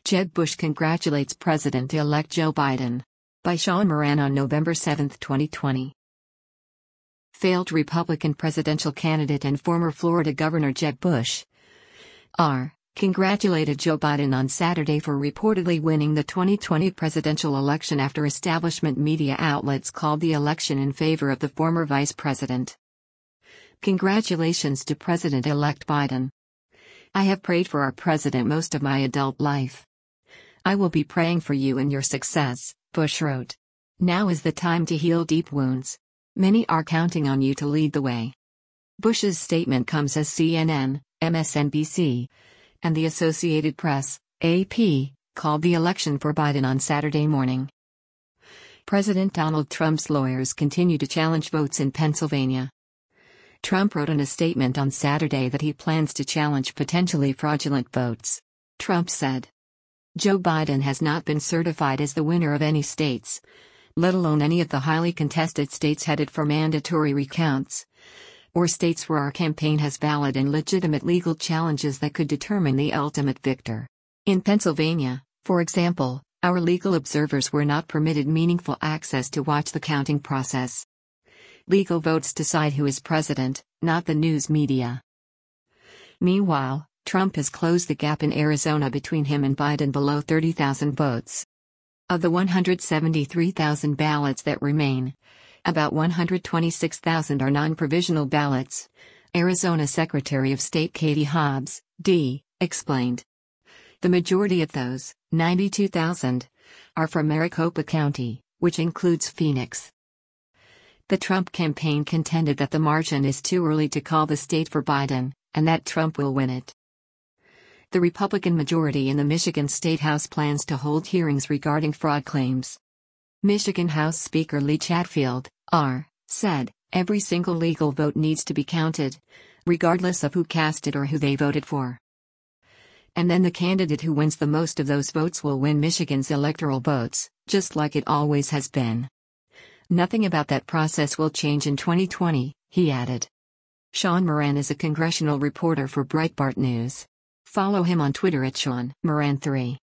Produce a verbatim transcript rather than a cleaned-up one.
Jeb Bush congratulates President-elect Joe Biden. By Sean Moran on November seventh, twenty twenty. Failed Republican presidential candidate and former Florida Governor Jeb Bush R. congratulated Joe Biden on Saturday for reportedly winning the twenty twenty presidential election after establishment media outlets called the election in favor of the former vice president. Congratulations to President-elect Biden. I have prayed for our president most of my adult life. I will be praying for you and your success, Bush wrote. Now is the time to heal deep wounds. Many are counting on you to lead the way. Bush's statement comes as C N N, M S N B C, and the Associated Press, A P, called the election for Biden on Saturday morning. President Donald Trump's lawyers continue to challenge votes in Pennsylvania. Trump wrote in a statement on Saturday that he plans to challenge potentially fraudulent votes. Trump said, Joe Biden has not been certified as the winner of any states, let alone any of the highly contested states headed for mandatory recounts, or states where our campaign has valid and legitimate legal challenges that could determine the ultimate victor. In Pennsylvania, for example, our legal observers were not permitted meaningful access to watch the counting process. Legal votes decide who is president, not the news media. Meanwhile, Trump has closed the gap in Arizona between him and Biden below thirty thousand votes. Of the one hundred seventy-three thousand ballots that remain, about one hundred twenty-six thousand are non-provisional ballots, Arizona Secretary of State Katie Hobbs, D., explained. The majority of those, ninety-two thousand, are from Maricopa County, which includes Phoenix. The Trump campaign contended that the margin is too early to call the state for Biden, and that Trump will win it. The Republican majority in the Michigan State House plans to hold hearings regarding fraud claims. Michigan House Speaker Lee Chatfield, R., said, every single legal vote needs to be counted, regardless of who cast it or who they voted for. And then the candidate who wins the most of those votes will win Michigan's electoral votes, just like it always has been. Nothing about that process will change in twenty twenty, he added. Sean Moran is a congressional reporter for Breitbart News. Follow him on Twitter at Sean Moran three.